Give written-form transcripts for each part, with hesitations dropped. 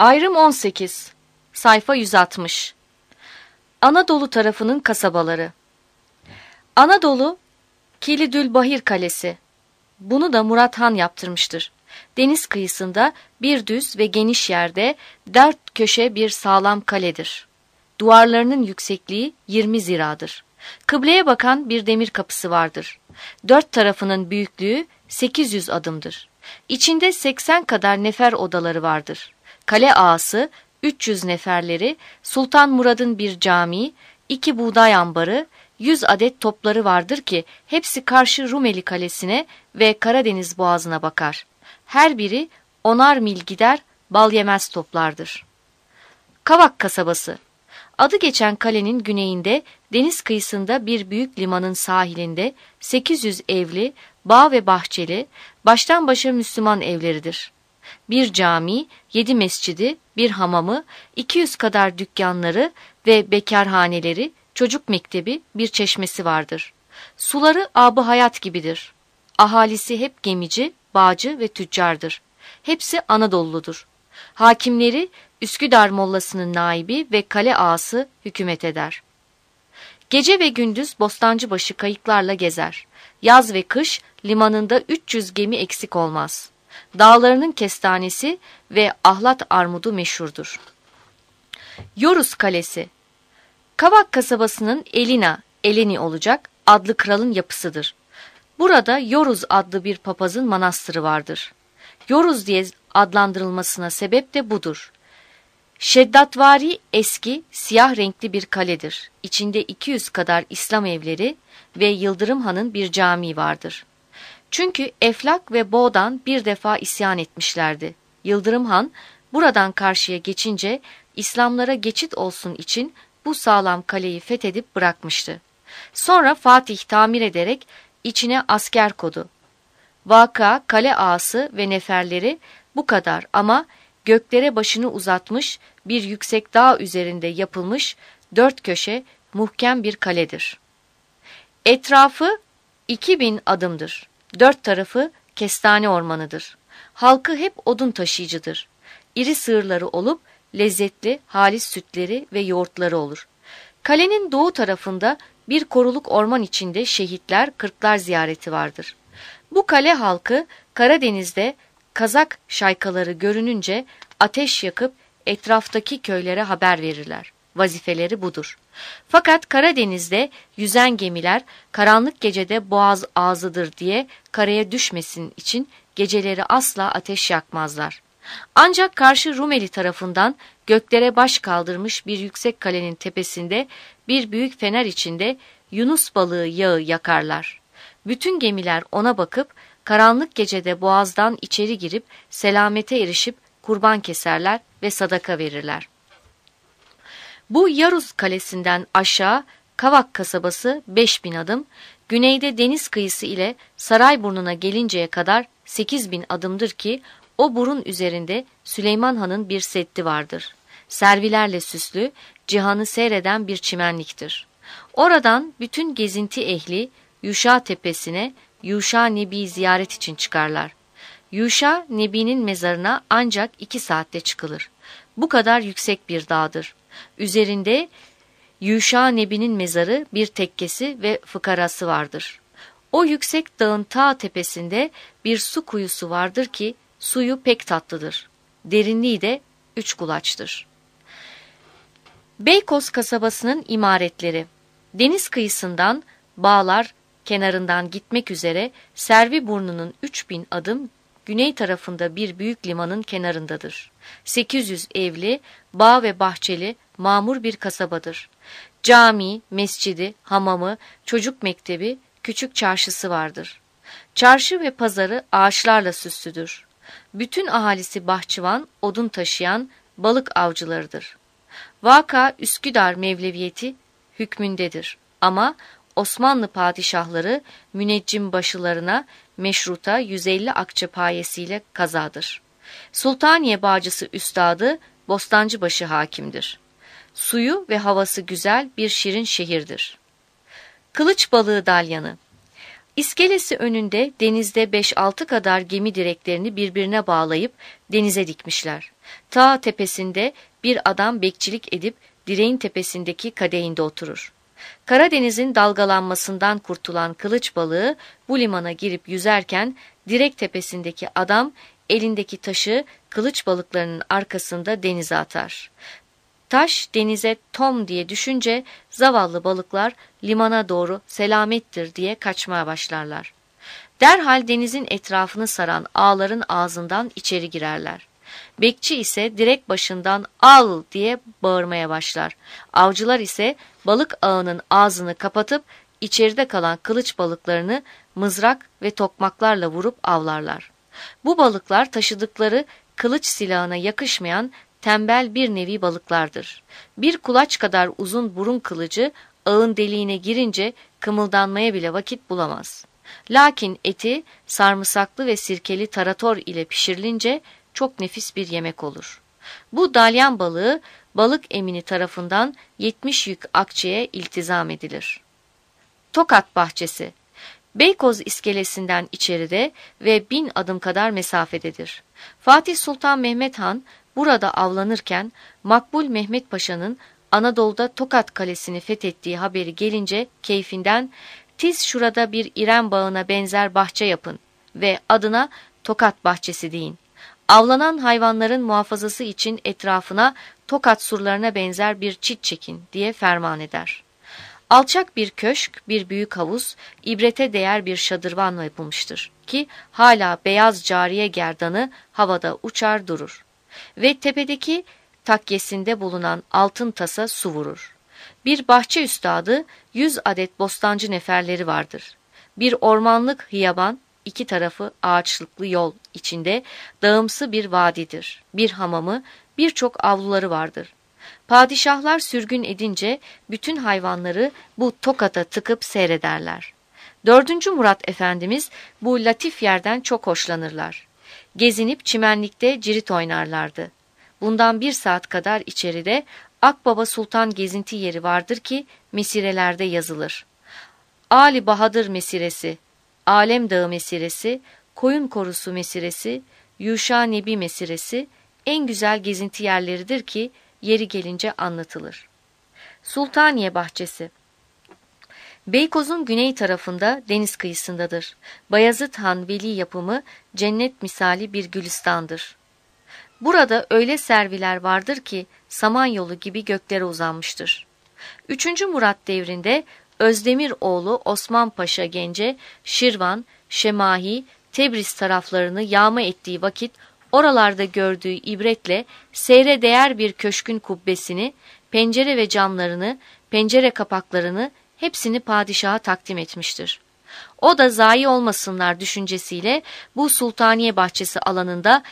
Ayrım 18. Sayfa 160. Anadolu tarafının kasabaları. Anadolu, Kilidülbahir Kalesi. Bunu da Murat Han yaptırmıştır. Deniz kıyısında bir düz ve geniş yerde dört köşe bir sağlam kaledir. Duvarlarının yüksekliği 20 ziradır. Kıbleye bakan bir demir kapısı vardır. Dört tarafının büyüklüğü 800 adımdır. İçinde 80 kadar nefer odaları vardır. Kale ağası 300 neferleri, Sultan Murad'ın bir camii, 2 buğday ambarı, 100 adet topları vardır ki hepsi karşı Rumeli Kalesi'ne ve Karadeniz Boğazı'na bakar. Her biri 10'ar mil gider, bal yemez toplardır. Kavak kasabası. Adı geçen kalenin güneyinde, deniz kıyısında bir büyük limanın sahilinde 800 evli, bağ ve bahçeli, baştan başa Müslüman evleridir. Bir cami, 7 mescidi, bir hamamı, 200 kadar dükkanları ve bekarhaneleri, çocuk mektebi, bir çeşmesi vardır. Suları ab-ı hayat gibidir. Ahalisi hep gemici, bağcı ve tüccardır. Hepsi Anadolu'ludur. Hakimleri Üsküdar Mollası'nın naibi ve kale ağası hükümet eder. Gece ve gündüz Bostancıbaşı kayıklarla gezer. Yaz ve kış limanında 300 gemi eksik olmaz. Dağlarının kestanesi ve ahlat armudu meşhurdur. Yoruz Kalesi. Kavak kasabasının Eleni olacak adlı kralın yapısıdır. Burada Yoruz adlı bir papazın manastırı vardır. Yoruz diye adlandırılmasına sebep de budur. Şeddatvari eski, siyah renkli bir kaledir. İçinde 200 kadar İslam evleri ve Yıldırım Han'ın bir camii vardır. Çünkü Eflak ve Boğdan bir defa isyan etmişlerdi. Yıldırım Han buradan karşıya geçince İslamlara geçit olsun için bu sağlam kaleyi fethedip bırakmıştı. Sonra Fatih tamir ederek içine asker kodu. Vaka, kale ağası ve neferleri bu kadar ama göklere başını uzatmış bir yüksek dağ üzerinde yapılmış 4 köşe muhkem bir kaledir. Etrafı 2000 adımdır. 4 tarafı kestane ormanıdır. Halkı hep odun taşıyıcıdır. İri sığırları olup lezzetli halis sütleri ve yoğurtları olur. Kalenin doğu tarafında bir koruluk orman içinde şehitler, kırklar ziyareti vardır. Bu kale halkı Karadeniz'de Kazak şaykaları görününce ateş yakıp etraftaki köylere haber verirler. Vazifeleri budur. Fakat Karadeniz'de yüzen gemiler karanlık gecede boğaz ağzıdır diye karaya düşmesin için geceleri asla ateş yakmazlar. Ancak karşı Rumeli tarafından göklere baş kaldırmış bir yüksek kalenin tepesinde bir büyük fener içinde Yunus balığı yağı yakarlar. Bütün gemiler ona bakıp karanlık gecede boğazdan içeri girip selamete erişip kurban keserler ve sadaka verirler. Bu Yaruz Kalesi'nden aşağı Kavak kasabası 5000 adım, güneyde deniz kıyısı ile Sarayburnu'na gelinceye kadar 8000 adımdır ki o burun üzerinde Süleyman Han'ın bir seddi vardır. Servilerle süslü, cihanı seyreden bir çimenliktir. Oradan bütün gezinti ehli Yuşa Tepesi'ne Yuşa Nebi'yi ziyaret için çıkarlar. Yuşa Nebi'nin mezarına ancak 2 saatte çıkılır. Bu kadar yüksek bir dağdır. Üzerinde Yuşa Nebi'nin mezarı, bir tekkesi ve fıkarası vardır. O yüksek dağın ta tepesinde bir su kuyusu vardır ki suyu pek tatlıdır. Derinliği de 3 kulaçtır. Beykoz kasabasının imaretleri. Deniz kıyısından bağlar kenarından gitmek üzere Serviburnu'nun 3000 adım güney tarafında bir büyük limanın kenarındadır. 800 evli, bağ ve bahçeli, mamur bir kasabadır. Cami, mescidi, hamamı, çocuk mektebi, küçük çarşısı vardır. Çarşı ve pazarı ağaçlarla süslüdür. Bütün ahalisi bahçıvan, odun taşıyan, balık avcılarıdır. Vaka Üsküdar Mevleviyeti hükmündedir ama Osmanlı padişahları müneccim başılarına meşruta 150 akçe payesiyle kazadır. Sultaniye Bağcısı Üstadı Bostancıbaşı hakimdir. Suyu ve havası güzel bir şirin şehirdir. Kılıç balığı dalyanı. İskelesi önünde denizde 5-6 kadar gemi direklerini birbirine bağlayıp denize dikmişler. Ta tepesinde bir adam bekçilik edip direğin tepesindeki kadehinde oturur. Karadeniz'in dalgalanmasından kurtulan kılıç balığı bu limana girip yüzerken direk tepesindeki adam elindeki taşı kılıç balıklarının arkasında denize atar. Taş denize tom diye düşünce zavallı balıklar limana doğru selamettir diye kaçmaya başlarlar. Derhal denizin etrafını saran ağların ağzından içeri girerler. Bekçi ise direk başından al diye bağırmaya başlar. Avcılar ise balık ağının ağzını kapatıp içeride kalan kılıç balıklarını mızrak ve tokmaklarla vurup avlarlar. Bu balıklar taşıdıkları kılıç silahına yakışmayan tembel bir nevi balıklardır. Bir kulaç kadar uzun burun kılıcı ağın deliğine girince kımıldanmaya bile vakit bulamaz. Lakin eti sarımsaklı ve sirkeli tarator ile pişirilince çok nefis bir yemek olur. Bu dalyan balığı balık emini tarafından 70 yük akçeye iltizam edilir. Tokat Bahçesi Beykoz iskelesinden içeride ve 1000 adım kadar mesafededir. Fatih Sultan Mehmet Han burada avlanırken Makbul Mehmet Paşa'nın Anadolu'da Tokat Kalesi'ni fethettiği haberi gelince keyfinden "Tiz şurada bir İrem bağına benzer bahçe yapın ve adına Tokat Bahçesi deyin. Avlanan hayvanların muhafazası için etrafına Tokat surlarına benzer bir çit çekin" diye ferman eder. Alçak bir köşk, bir büyük havuz, ibrete değer bir şadırvanla yapılmıştır ki hala beyaz cariye gerdanı havada uçar durur. Ve tepedeki takyesinde bulunan altın tasa su vurur. Bir bahçe üstadı 100 adet bostancı neferleri vardır. Bir ormanlık hiyaban, 2 tarafı ağaçlıklı yol içinde dağımsı bir vadidir. Bir hamamı, birçok avluları vardır. Padişahlar sürgün edince bütün hayvanları bu Tokat'a tıkıp seyrederler. 4. Murat Efendimiz bu latif yerden çok hoşlanırlar. Gezinip çimenlikte cirit oynarlardı. Bundan 1 saat kadar içeride Akbaba Sultan gezinti yeri vardır ki mesirelerde yazılır. Ali Bahadır mesiresi, Alem Dağı mesiresi, Koyun Korusu mesiresi, Yuşa Nebi mesiresi en güzel gezinti yerleridir ki yeri gelince anlatılır. Sultaniye Bahçesi Beykoz'un güney tarafında deniz kıyısındadır. Bayezid Han Veli yapımı cennet misali bir gülistandır. Burada öyle serviler vardır ki Samanyolu gibi göklere uzanmıştır. 3. Murat devrinde Özdemir oğlu Osman Paşa Gence, Şirvan, Şemahi, Tebriz taraflarını yağma ettiği vakit oralarda gördüğü ibretle seyre değer bir köşkün kubbesini, pencere ve camlarını, pencere kapaklarını hepsini padişaha takdim etmiştir. O da zayi olmasınlar düşüncesiyle bu Sultaniye Bahçesi alanında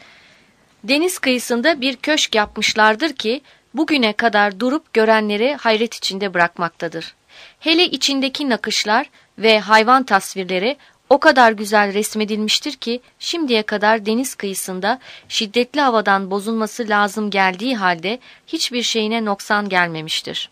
deniz kıyısında bir köşk yapmışlardır ki bugüne kadar durup görenleri hayret içinde bırakmaktadır. Hele içindeki nakışlar ve hayvan tasvirleri o kadar güzel resmedilmiştir ki şimdiye kadar deniz kıyısında şiddetli havadan bozulması lazım geldiği halde hiçbir şeyine noksan gelmemiştir.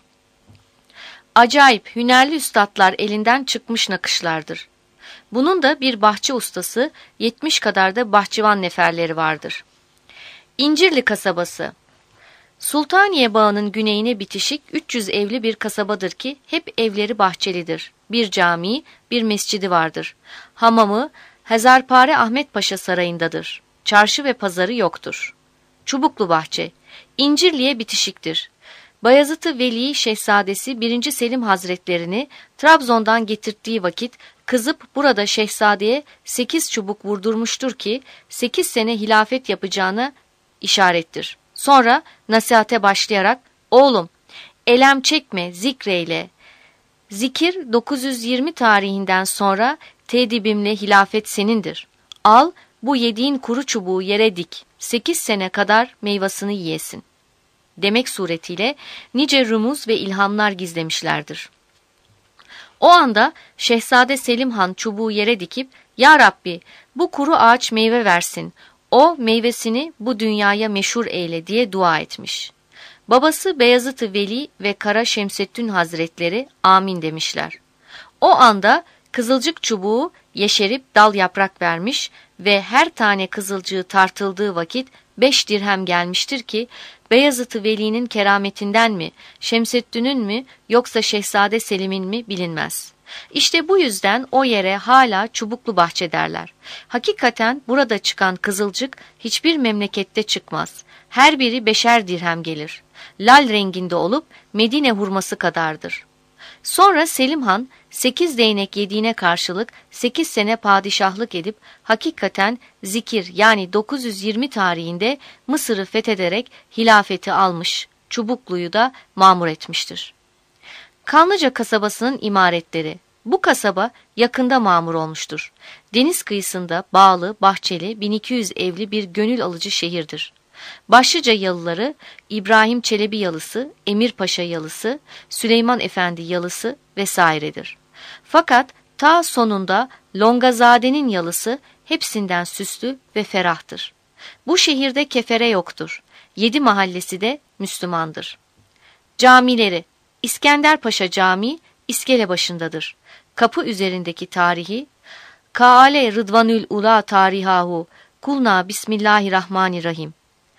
Acayip hünerli üstadlar elinden çıkmış nakışlardır. Bunun da bir bahçe ustası, 70 kadar da bahçıvan neferleri vardır. İncirli kasabası Sultaniye Bağı'nın güneyine bitişik 300 evli bir kasabadır ki hep evleri bahçelidir. Bir cami, bir mescidi vardır. Hamamı Hezarpare Ahmet Paşa Sarayı'ndadır. Çarşı ve pazarı yoktur. Çubuklu Bahçe İncirli'ye bitişiktir. Bayezid-i Veli Şehzadesi 1. Selim Hazretlerini Trabzon'dan getirttiği vakit kızıp burada şehzadeye 8 çubuk vurdurmuştur ki 8 sene hilafet yapacağına işarettir. Sonra nasihate başlayarak oğlum elem çekme zikreyle. Zikir 920 tarihinden sonra tedibimle hilafet senindir. Al bu yediğin kuru çubuğu yere dik. 8 sene kadar meyvasını yiyesin. Demek suretiyle nice rumuz ve ilhamlar gizlemişlerdir. O anda Şehzade Selim Han çubuğu yere dikip "Ya Rabbi bu kuru ağaç meyve versin. O meyvesini bu dünyaya meşhur eyle" diye dua etmiş. Babası Beyazıt-ı Veli ve Kara Şemseddin Hazretleri amin demişler. O anda Kızılcık çubuğu yeşerip dal yaprak vermiş ve her tane kızılcığı tartıldığı vakit 5 dirhem gelmiştir ki Beyazıt-ı Veli'nin kerametinden mi, Şemseddin'in mi yoksa Şehzade Selim'in mi bilinmez. İşte bu yüzden o yere hala Çubuklu Bahçe derler. Hakikaten burada çıkan kızılcık hiçbir memlekette çıkmaz. Her biri 5'er dirhem gelir. Lal renginde olup Medine hurması kadardır. Sonra Selim Han 8 değnek yediğine karşılık 8 sene padişahlık edip hakikaten zikir yani 920 tarihinde Mısır'ı fethederek hilafeti almış, Çubuklu'yu da mamur etmiştir. Kanlıca kasabasının imaretleri. Bu kasaba yakında mamur olmuştur. Deniz kıyısında bağlı, bahçeli, 1200 evli bir gönül alıcı şehirdir. Başlıca yalıları İbrahim Çelebi yalısı, Emir Paşa yalısı, Süleyman Efendi yalısı vesairedir. Fakat ta sonunda Longazade'nin yalısı hepsinden süslü ve ferahtır. Bu şehirde kefere yoktur. 7 mahallesi de Müslümandır. Camileri İskenderpaşa Camii iskele başındadır. Kapı üzerindeki tarihi Kaale Rıdvanül Ula tarihahu kulna Bismillahirrahmanirrahim.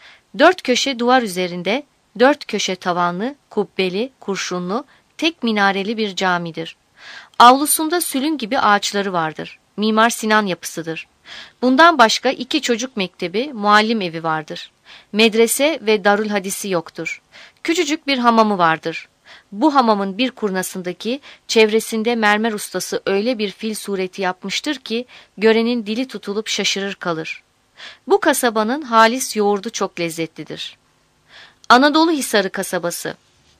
4 köşe duvar üzerinde 4 köşe tavanlı, kubbeli, kurşunlu, tek minareli bir camidir. Avlusunda sülün gibi ağaçları vardır. Mimar Sinan yapısıdır. Bundan başka 2 çocuk mektebi, muallim evi vardır. Medrese ve darül hadisi yoktur. Küçücük bir hamamı vardır. Bu hamamın bir kurnasındaki çevresinde mermer ustası öyle bir fil sureti yapmıştır ki görenin dili tutulup şaşırır kalır. Bu kasabanın halis yoğurdu çok lezzetlidir. Anadolu Hisarı kasabası.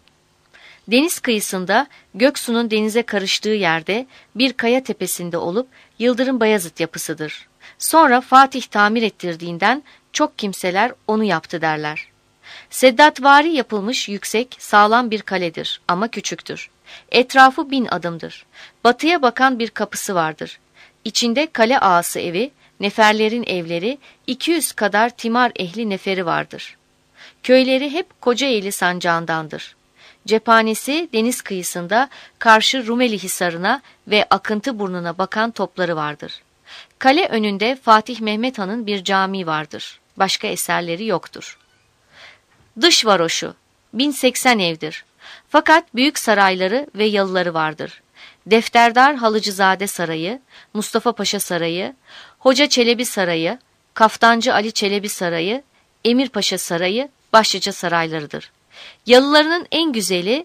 Deniz kıyısında Göksu'nun denize karıştığı yerde bir kaya tepesinde olup Yıldırım Bayezid yapısıdır. Sonra Fatih tamir ettirdiğinden çok kimseler onu yaptı derler. Seddatvari yapılmış yüksek, sağlam bir kaledir ama küçüktür. Etrafı 1000 adımdır. Batıya bakan bir kapısı vardır. İçinde kale ağası evi, neferlerin evleri, 200 kadar timar ehli neferi vardır. Köyleri hep Kocaeli sancağındandır. Cephanesi deniz kıyısında karşı Rumeli Hisarı'na ve Akıntı bakan topları vardır. Kale önünde Fatih Mehmet Han'ın bir camii vardır. Başka eserleri yoktur. Dış varoşu 1080 evdir. Fakat büyük sarayları ve yalıları vardır. Defterdar Halıcızade Sarayı, Mustafa Paşa Sarayı, Hoca Çelebi Sarayı, Kaftancı Ali Çelebi Sarayı, Emir Paşa Sarayı başlıca saraylarıdır. Yalılarının en güzeli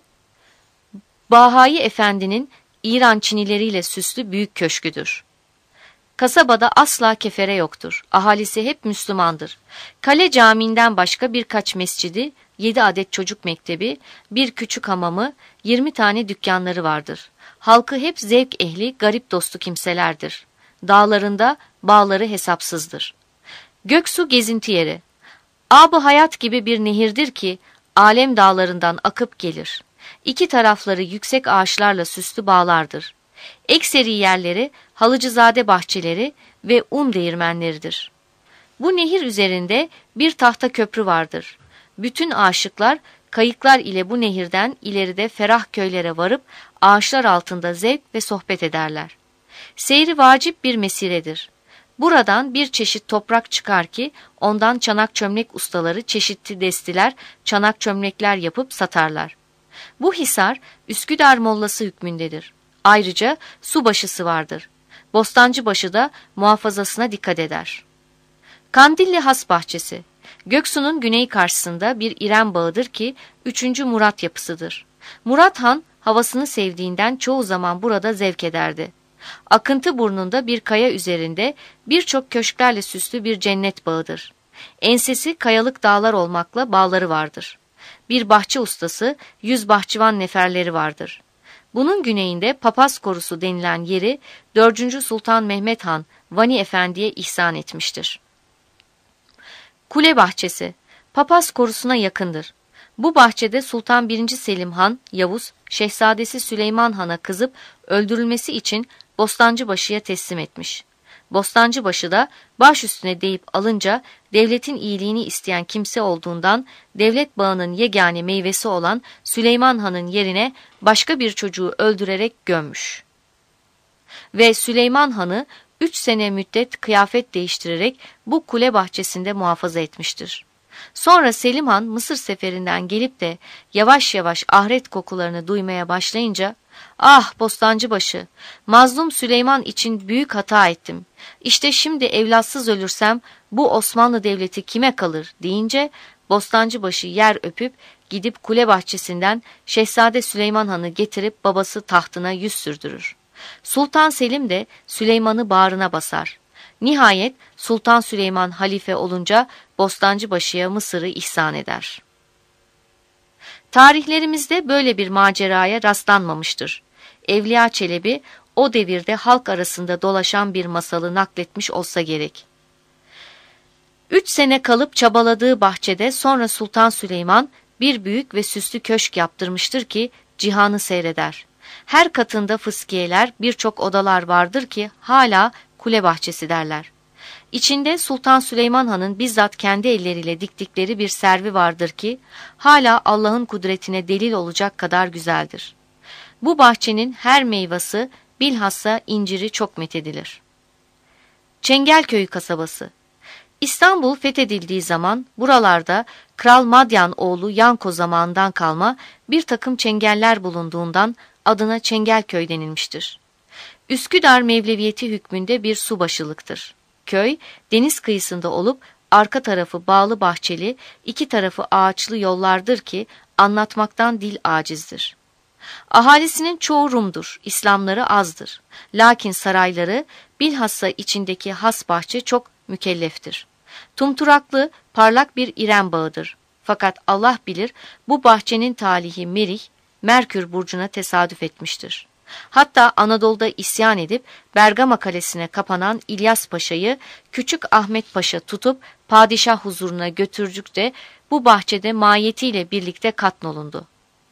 Bahai Efendi'nin İran çinileriyle süslü büyük köşküdür. Kasabada asla kefere yoktur. Ahalisi hep Müslümandır. Kale camiinden başka birkaç mescidi, 7 adet çocuk mektebi, bir küçük hamamı, 20 tane dükkanları vardır. Halkı hep zevk ehli, garip dostu kimselerdir. Dağlarında bağları hesapsızdır. Göksu gezinti yeri. Ab-ı hayat gibi bir nehirdir ki, alem dağlarından akıp gelir. 2 tarafları yüksek ağaçlarla süslü bağlardır. Ekseri yerleri Halıcızade bahçeleri ve un değirmenleridir. Bu nehir üzerinde bir tahta köprü vardır. Bütün aşıklar kayıklar ile bu nehirden ileride ferah köylere varıp ağaçlar altında zevk ve sohbet ederler. Seyri vacip bir mesiredir. Buradan bir çeşit toprak çıkar ki ondan çanak çömlek ustaları çeşitli destiler, çanak çömlekler yapıp satarlar. Bu hisar Üsküdar Mollası hükmündedir. Ayrıca subaşısı vardır. Bostancıbaşı da muhafazasına dikkat eder. Kandilli Has Bahçesi. Göksu'nun güney karşısında bir İrem bağıdır ki 3. Murat yapısıdır. Murat Han havasını sevdiğinden çoğu zaman burada zevk ederdi. Akıntı burnunda bir kaya üzerinde birçok köşklerle süslü bir cennet bağıdır. Ensesi kayalık dağlar olmakla bağları vardır. Bir bahçe ustası, 100 bahçıvan neferleri vardır. Bunun güneyinde Papaz Korusu denilen yeri 4. Sultan Mehmet Han Vani Efendi'ye ihsan etmiştir. Kule Bahçesi, Papaz Korusu'na yakındır. Bu bahçede Sultan 1. Selim Han Yavuz, Şehzadesi Süleyman Han'a kızıp öldürülmesi için Bostancıbaşı'ya teslim etmiş. Bostancıbaşı da baş üstüne deyip alınca devletin iyiliğini isteyen kimse olduğundan devlet bağının yegane meyvesi olan Süleyman Han'ın yerine başka bir çocuğu öldürerek gömmüş. Ve Süleyman Han'ı 3 sene müddet kıyafet değiştirerek bu kule bahçesinde muhafaza etmiştir. Sonra Selim Han Mısır seferinden gelip de yavaş yavaş ahiret kokularını duymaya başlayınca, "Ah Bostancıbaşı, mazlum Süleyman için büyük hata ettim. İşte şimdi evlatsız ölürsem bu Osmanlı Devleti kime kalır?" deyince Bostancıbaşı yer öpüp gidip kule bahçesinden Şehzade Süleyman Han'ı getirip babası tahtına yüz sürdürür. Sultan Selim de Süleyman'ı bağrına basar. Nihayet Sultan Süleyman halife olunca Bostancıbaşı'ya Mısır'ı ihsan eder. Tarihlerimizde böyle bir maceraya rastlanmamıştır. Evliya Çelebi o devirde halk arasında dolaşan bir masalı nakletmiş olsa gerek. 3 sene kalıp çabaladığı bahçede sonra Sultan Süleyman bir büyük ve süslü köşk yaptırmıştır ki cihanı seyreder. Her katında fıskiyeler, birçok odalar vardır ki hala kule bahçesi derler. İçinde Sultan Süleyman Han'ın bizzat kendi elleriyle diktikleri bir servi vardır ki hala Allah'ın kudretine delil olacak kadar güzeldir. Bu bahçenin her meyvesi bilhassa inciri çok methedilir. Çengelköy kasabası. İstanbul fethedildiği zaman buralarda Kral Madyan oğlu Yanko zamanından kalma bir takım çengeller bulunduğundan adına Çengelköy denilmiştir. Üsküdar Mevleviyeti hükmünde bir subaşılıktır. Köy deniz kıyısında olup arka tarafı bağlı bahçeli, iki tarafı ağaçlı yollardır ki anlatmaktan dil acizdir. Ahalisinin çoğu Rum'dur, İslamları azdır. Lakin sarayları bilhassa içindeki has bahçe çok mükelleftir. Tumturaklı, parlak bir İrem bağıdır. Fakat Allah bilir bu bahçenin talihi Merih, Merkür burcuna tesadüf etmiştir. Hatta Anadolu'da isyan edip Bergama Kalesi'ne kapanan İlyas Paşa'yı Küçük Ahmet Paşa tutup padişah huzuruna götürdük de bu bahçede mahiyetiyle birlikte katnolundu.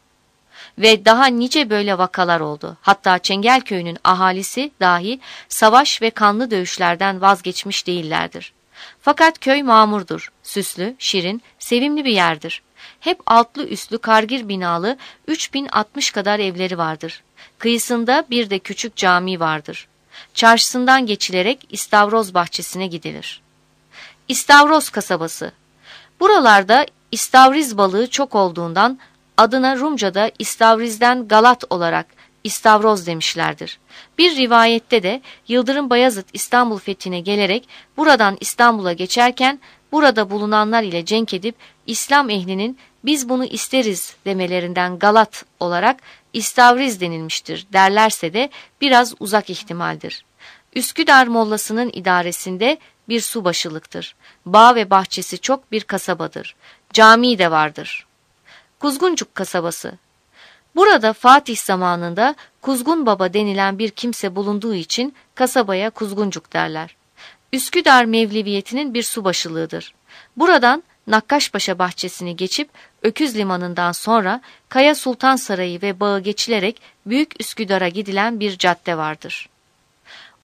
Ve daha nice böyle vakalar oldu. Hatta Çengelköy'ün ahalisi dahi savaş ve kanlı dövüşlerden vazgeçmiş değillerdir. Fakat köy mamurdur, süslü, şirin, sevimli bir yerdir. Hep altlı üstlü kargir binalı 3060 kadar evleri vardır. Kıyısında bir de küçük cami vardır. Çarşısından geçilerek İstavroz bahçesine gidilir. İstavroz kasabası. Buralarda istavriz balığı çok olduğundan adına Rumca'da istavrizden Galat olarak İstavroz demişlerdir. Bir rivayette de Yıldırım Bayezid İstanbul fethine gelerek buradan İstanbul'a geçerken burada bulunanlar ile cenk edip İslam ehlinin biz bunu isteriz demelerinden Galat olarak İstavriz denilmiştir derlerse de biraz uzak ihtimaldir. Üsküdar Mollası'nın idaresinde bir subaşılıktır. Bağ ve bahçesi çok bir kasabadır. Camii de vardır. Kuzguncuk kasabası. Burada Fatih zamanında Kuzgun Baba denilen bir kimse bulunduğu için kasabaya Kuzguncuk derler. Üsküdar Mevleviyeti'nin bir subaşılığıdır. Buradan Nakkaşpaşa bahçesini geçip Öküz Limanı'ndan sonra Kaya Sultan Sarayı ve bağı geçilerek Büyük Üsküdar'a gidilen bir cadde vardır.